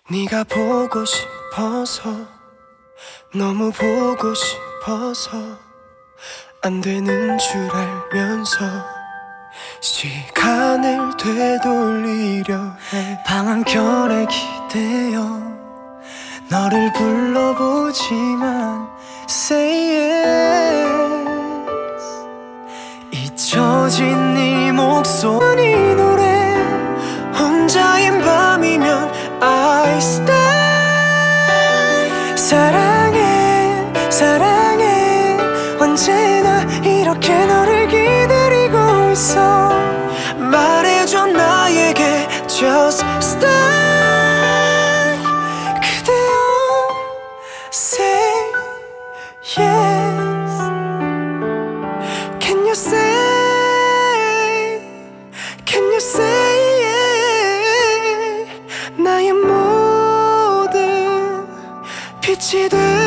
네가 보고 싶어서 너무 보고 싶어서 안 되는 줄 알면서 시간을 되돌리려 해. 방한결에 기대어 너를 불러보지만 Say yes. 잊혀진 네 목소리 노래 혼자인 밤이면 I stay. 사랑해 사랑해 언제나 이렇게 너를 기다리고 있어. 말해줘 나에게 just stay. 그대여 Say yes. Can you say, can you say 나의 모든 빛이 돼.